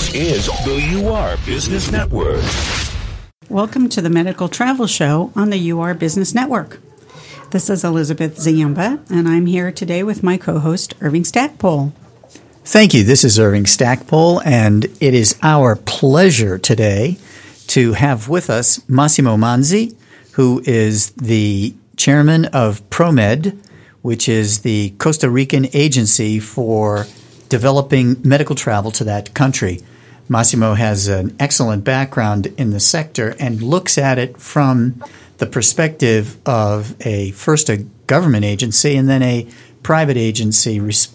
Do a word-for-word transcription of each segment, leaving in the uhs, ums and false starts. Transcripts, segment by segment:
This is the U R Business Network. Welcome to the Medical Travel Show on the U R Business Network. This is Elizabeth Ziemba, and I'm here today with my co-host, Irving Stackpole. Thank you. This is Irving Stackpole, and it is our pleasure today to have with us Massimo Manzi, who is the chairman of ProMed, which is the Costa Rican agency for developing medical travel to that country. Massimo has an excellent background in the sector and looks at it from the perspective of a first a government agency and then a private agency res,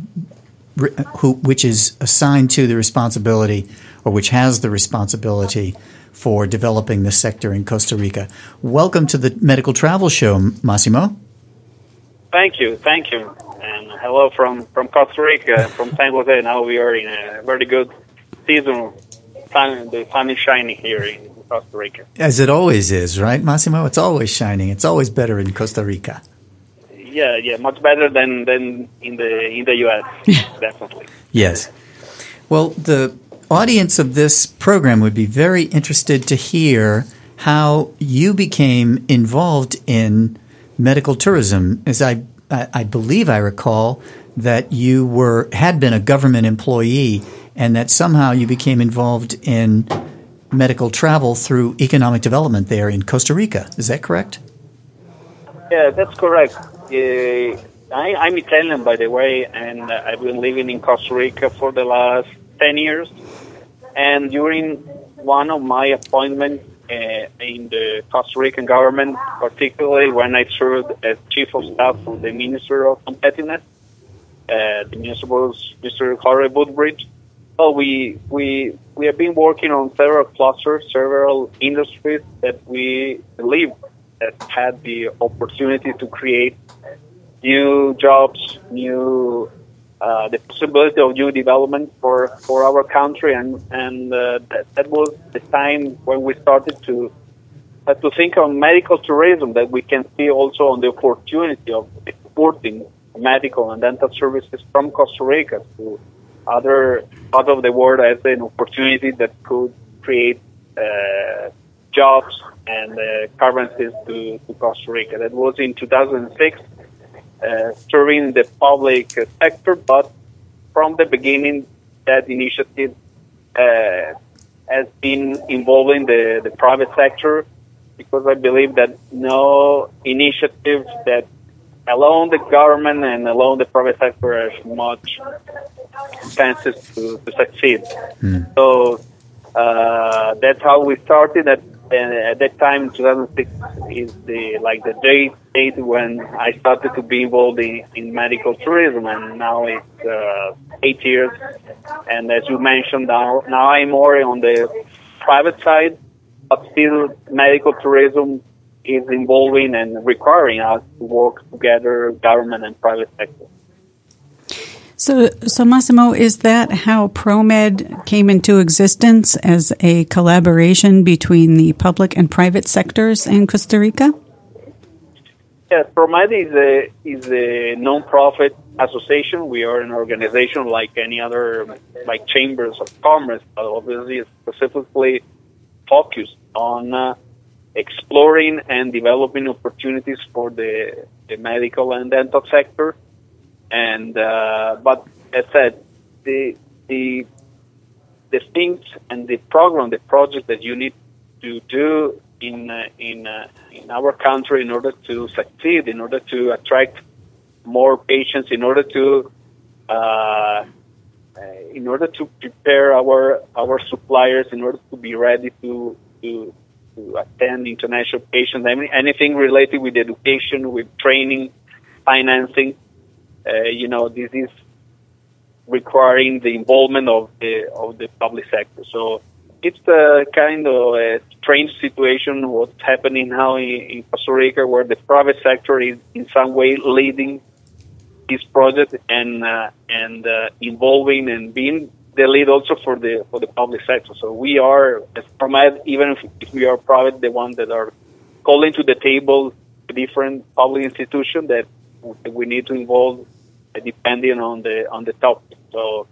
who, which is assigned to the responsibility or which has the responsibility for developing the sector in Costa Rica. Welcome to the Medical Travel Show, Massimo. Thank you, thank you. And hello from, from Costa Rica, from San Jose. Now we are in a very good season. Sun, the sun is shining here in Costa Rica. As it always is, right, Massimo? It's always shining. It's always better in Costa Rica. Yeah, yeah, much better than, than in the in the U S, definitely. Yes. Well, the audience of this program would be very interested to hear how you became involved in medical tourism. As I, I, I believe I recall that you were had been a government employee and that somehow you became involved in medical travel through economic development there in Costa Rica. Is that correct? Yeah, that's correct. Uh, I, I'm Italian, by the way, and I've been living in Costa Rica for the last ten years. And during one of my appointments uh, in the Costa Rican government, particularly when I served as Chief of Staff for the Minister of Competitiveness, uh, the Minister was Mister Jorge Woodbridge. So we we we have been working on several clusters, several industries that we believe that had the opportunity to create new jobs, new uh, the possibility of new development for, for our country, and and uh, that, that was the time when we started to uh, to think of medical tourism, that we can see also on the opportunity of exporting medical and dental services from Costa Rica to other part of the world as an opportunity that could create uh, jobs and uh, currencies to, to Costa Rica. That was in two thousand six, uh, serving the public sector, but from the beginning, that initiative uh, has been involving the, the private sector, because I believe that no initiative that alone the government and alone the private sector has much chances to, to succeed. Mm. So uh, that's how we started. At, uh, at that time, two thousand six is the like the date, date when I started to be involved in, in medical tourism, and now it's uh, eight years. And as you mentioned, now now I'm more on the private side, but still medical tourism is involving and requiring us to work together, government and private sector. So, so Massimo, is that how ProMed came into existence, as a collaboration between the public and private sectors in Costa Rica? Yes, ProMed is a is a non-profit association. We are an organization like any other, like chambers of commerce, but obviously specifically focused on uh, exploring and developing opportunities for the, the medical and dental sector. And uh, but as I said, the the the things and the program, the project that you need to do in uh, in uh, in our country in order to succeed, in order to attract more patients, in order to uh, in order to prepare our our suppliers, in order to be ready to to to attend international patients, anything related with education, with training, financing. Uh, you know, this is requiring the involvement of the of the public sector. So it's a kind of a strange situation what's happening now in, in Costa Rica, where the private sector is in some way leading this project and uh, and uh, involving and being the lead also for the for the public sector. So we are, as ProMed, even if we are private, the ones that are calling to the table different public institutions that we need to involve depending on the on the topic. So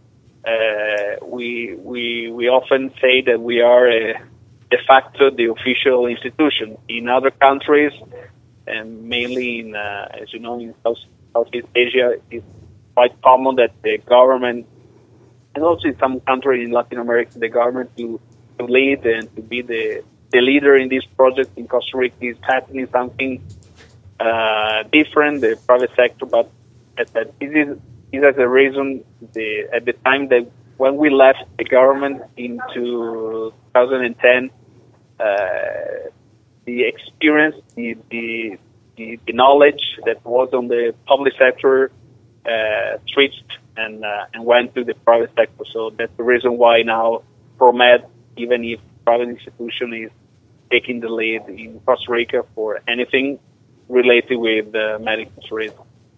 uh, we we we often say that we are a, de facto the official institution. In other countries, and mainly in, uh, as you know, in South, Southeast Asia, it's quite common that the government, and also in some countries in Latin America, the government to, to lead and to be the, the leader in this project. In Costa Rica is happening something uh, different, the private sector, but at, at, this is, this is the reason the, at the time that when we left the government in two thousand ten, uh, the experience, the, the, the, the knowledge that was on the public sector uh, switched and uh, and went to the private sector. So that's the reason why now ProMed, even if private institution is taking the lead in Costa Rica for anything related with uh, medical tourism.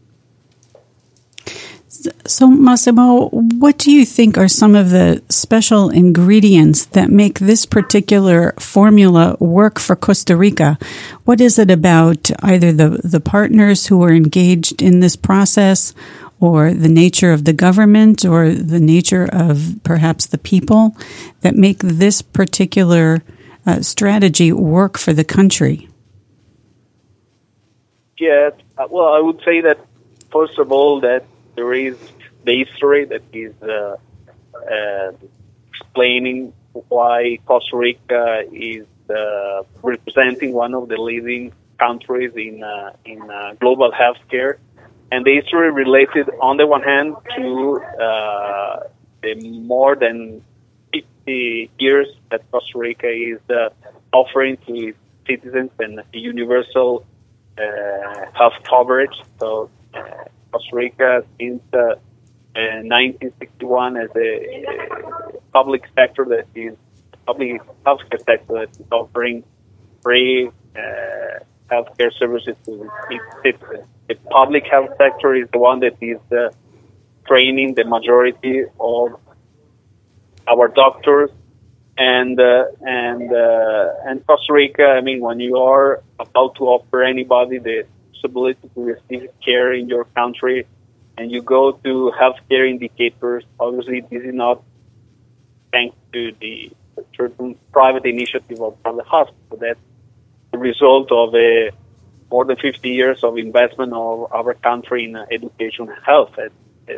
So, Massimo, what do you think are some of the special ingredients that make this particular formula work for Costa Rica? What is it about either the, the partners who are engaged in this process, or the nature of the government, or the nature of perhaps the people that make this particular uh, strategy work for the country? Yeah, well, I would say that, first of all, that there is the history that is uh, uh, explaining why Costa Rica is uh, representing one of the leading countries in uh, in uh, global healthcare, and the history related, on the one hand, to uh, the more than fifty years that Costa Rica is uh, offering to its citizens and universal uh, health coverage. So. Uh, Costa Rica since uh, uh, nineteen sixty-one as a, a public sector that is public healthcare sector that is offering free uh, healthcare services to its citizens. The public health sector is the one that is uh, training the majority of our doctors, and uh, and uh, and Costa Rica. I mean, when you are about to offer anybody the ability to receive care in your country, and you go to healthcare indicators, obviously this is not thanks to the certain private initiative of private hospital. That's the result of a more than fifty years of investment of our country in education and health, as, as,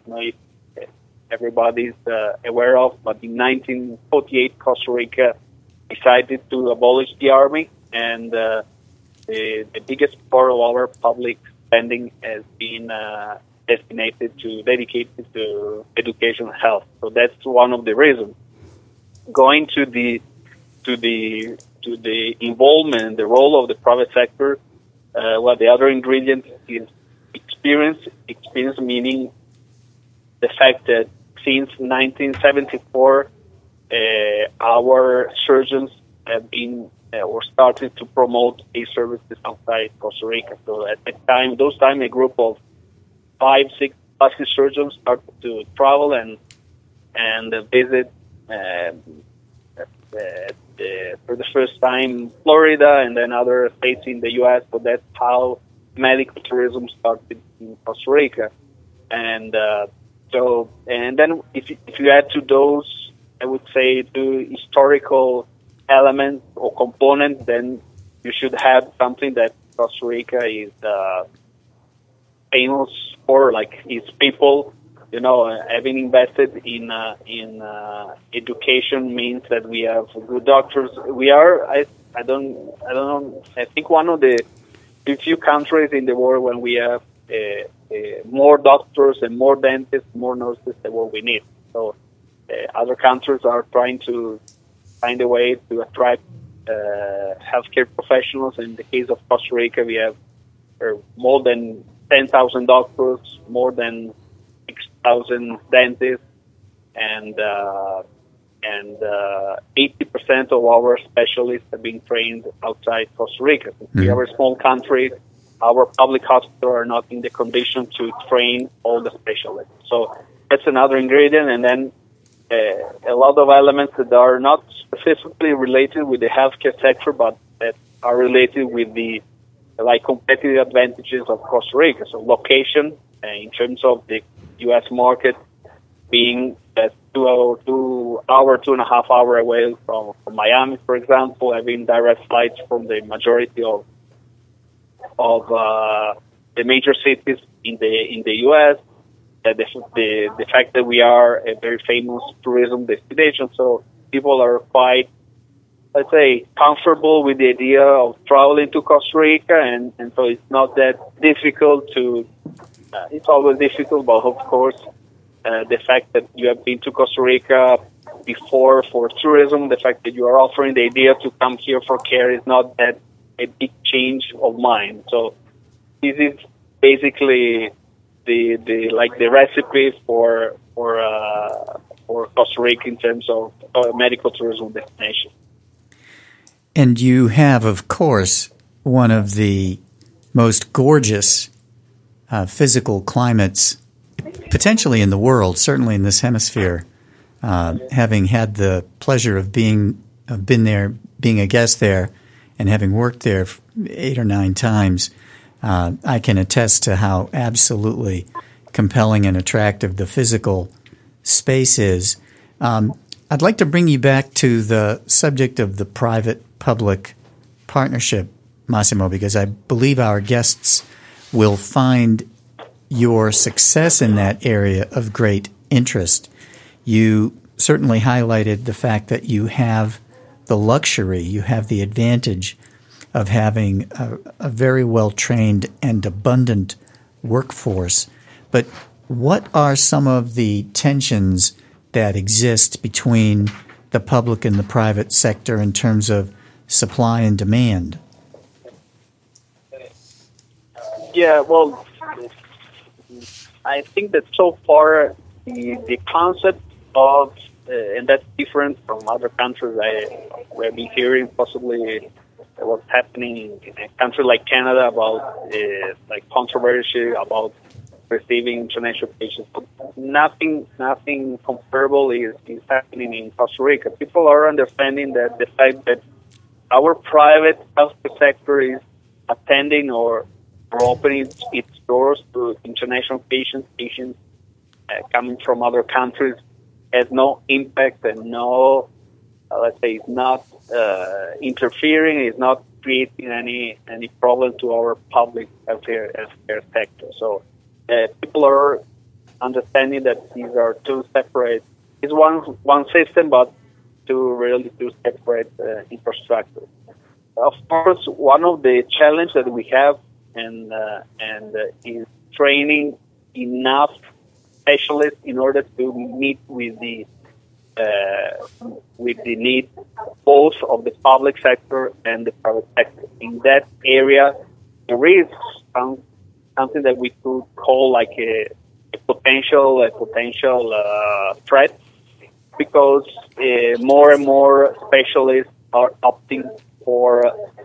as everybody's uh, aware of. But in nineteen forty-eight, Costa Rica decided to abolish the army, and uh, The, the biggest part of our public spending has been uh, designated to, dedicated to education and health. So that's one of the reasons. Going to the to the to the involvement, the role of the private sector, uh, well, the other ingredient is experience. Experience meaning the fact that since nineteen seventy-four, uh, our surgeons have been Uh, or started to promote these services outside Costa Rica. So at that time, those time, a group of five, six plastic surgeons started to travel and and uh, visit uh, uh, uh, for the first time Florida and then other states in the U S. So that's how medical tourism started in Costa Rica. And uh, so, and then if if you add to those, I would say, to historical element or component, then you should have something that Costa Rica is uh, famous for, like its people. You know, uh, having invested in uh, in uh, education means that we have good doctors. We are, I, I don't, I don't know. I think one of the few countries in the world when we have uh, uh, more doctors and more dentists, more nurses than what we need. So uh, other countries are trying to find a way to attract uh, healthcare professionals. In the case of Costa Rica, we have uh, more than ten thousand doctors, more than six thousand dentists, and uh, and uh, eighty percent of our specialists have been trained outside Costa Rica. Mm-hmm. We are a small country. Our public hospitals are not in the condition to train all the specialists. So that's another ingredient. And then Uh, a lot of elements that are not specifically related with the healthcare sector, but that are related with the like competitive advantages of Costa Rica. So location, uh, in terms of the U S market being two, two hour, two and a half hour away from, from Miami, for example, having direct flights from the majority of of uh, the major cities in the in the U S. Uh, the, the the fact that we are a very famous tourism destination, so people are quite, let's say, comfortable with the idea of traveling to Costa Rica, and, and so it's not that difficult to. Uh, it's always difficult, but of course, uh, the fact that you have been to Costa Rica before for tourism, the fact that you are offering the idea to come here for care is not that a big change of mind. So this is basically the the like the recipe for for uh, for Costa Rica in terms of uh, medical tourism destination. And you have, of course, one of the most gorgeous uh, physical climates potentially in the world, certainly in this hemisphere. Uh, having had the pleasure of being uh, been there, being a guest there, and having worked there eight or nine times, uh, I can attest to how absolutely compelling and attractive the physical space is. Um, I'd like to bring you back to the subject of the private-public partnership, Massimo, because I believe our guests will find your success in that area of great interest. You certainly highlighted the fact that you have the luxury, you have the advantage of having a, a very well-trained and abundant workforce. But what are some of the tensions that exist between the public and the private sector in terms of supply and demand? Yeah, well, I think that so far the, the concept of, uh, and that's different from other countries. I, we've been hearing possibly what's happening in a country like Canada about uh, like controversy about receiving international patients. But nothing, nothing comparable is, is happening in Costa Rica. People are understanding that the fact that our private healthcare sector is attending or, or opening its, its doors to international patients, patients uh, coming from other countries, has no impact and no, uh, let's say, it's not uh, interfering, it's not creating any any problem to our public healthcare, healthcare sector. So uh, people are understanding that these are two separate. It's one one system, but two really two separate uh, infrastructures. Of course, one of the challenges that we have and uh, and uh, is training enough specialists in order to meet with the uh, with the need both of the public sector and the private sector. In that area, there is some, something that we could call like a, a potential a potential uh, threat, because uh, more and more specialists are opting for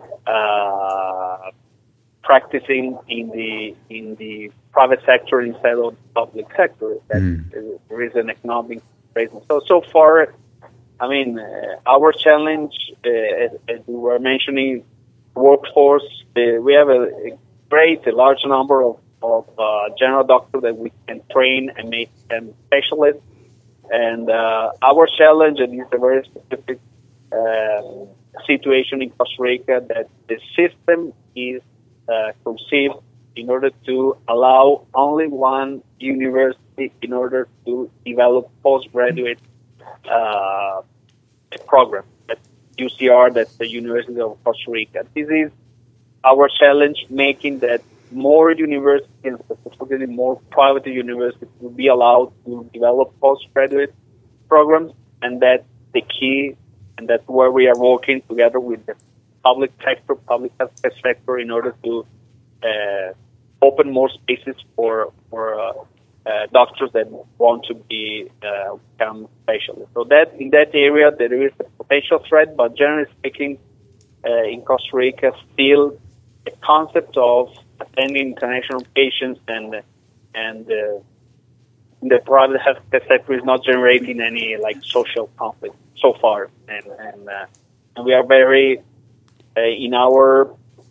uh, practicing in the in the private sector instead of the public sector. That mm. There is an economic reason. So so far, I mean, uh, our challenge, uh, as, as we were mentioning, workforce. Uh, we have a, a great, a large number of of uh, general doctors that we can train and make them specialists. And uh, our challenge, and it's a very specific uh, situation in Costa Rica, that the system is uh, conceived in order to allow only one university in order to develop postgraduate uh, program. That's U C R, that's the University of Costa Rica. This is our challenge, making that more universities, specifically more private universities, will be allowed to develop postgraduate programs, and that's the key, and that's where we are working together with the public sector, public health sector, in order to uh, open more spaces for for uh, uh, doctors that want to be uh, become specialists. So that in that area there is a potential threat, but generally speaking, uh, in Costa Rica, still the concept of attending international patients and and uh, the private healthcare sector is not generating any like social conflict so far, and and, uh, and we are very uh, in our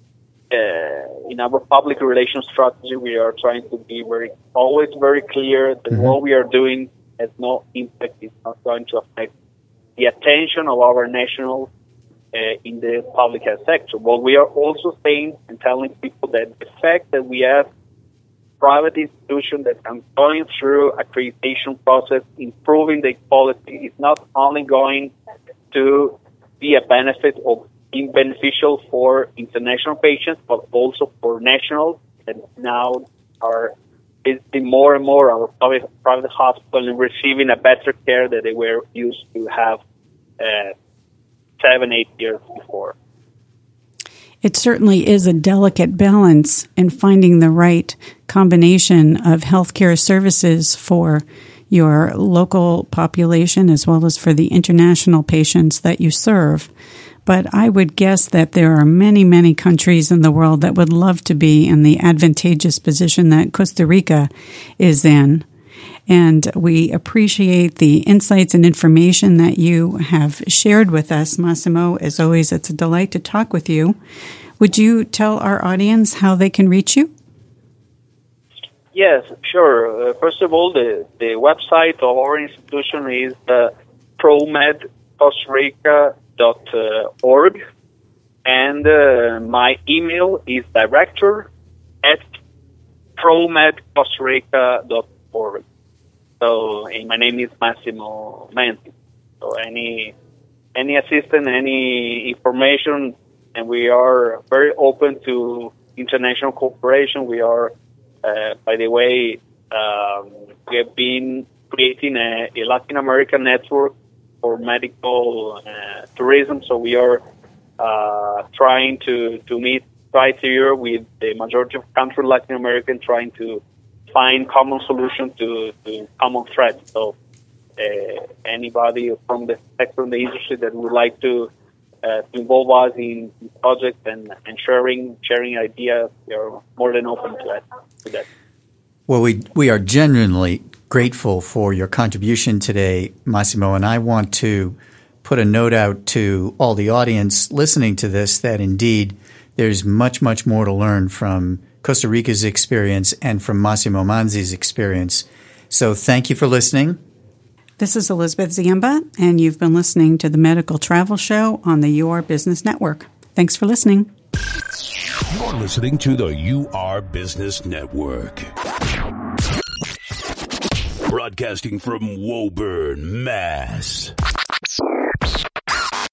uh, in our public relations strategy. We are trying to be very always very clear that mm-hmm. what we are doing has no impact. It's not going to affect the attention of our nationals uh, in the public health sector. But we are also saying and telling people that the fact that we have private institutions that are going through accreditation process, improving the quality, is not only going to be a benefit of being beneficial for international patients, but also for nationals that now are visiting more and more our private, private hospitals and receiving a better care that they were used to have uh, seven, eight years before. It certainly is a delicate balance in finding the right combination of healthcare services for your local population as well as for the international patients that you serve. But I would guess that there are many, many countries in the world that would love to be in the advantageous position that Costa Rica is in. And we appreciate the insights and information that you have shared with us, Massimo. As always, it's a delight to talk with you. Would you tell our audience how they can reach you? Yes, sure. Uh, first of all, the, the website of our institution is uh, promed costa rica dot org, and uh, my email is director at promed costa rica dot org. So, and my name is Massimo Manzi. So, any any assistance, any information, and we are very open to international cooperation. We are, uh, by the way, um, we have been creating a, a Latin American network for medical uh, tourism. So we are uh, trying to, to meet criteria with the majority of countries in Latin America, trying to find common solutions to, to common threats. So uh, anybody from the sector in the industry that would like to, uh, to involve us in projects and, and sharing sharing ideas, we are more than open to that. To that. Well, we we are genuinely grateful for your contribution today, Massimo, and I want to put a note out to all the audience listening to this that indeed there's much, much more to learn from Costa Rica's experience and from Massimo Manzi's experience. So thank you for listening. This is Elizabeth Ziemba, and you've been listening to the Medical Travel Show on the U R Business Network. Thanks for listening. You're listening to the U R Business Network. Broadcasting from Woburn, Mass.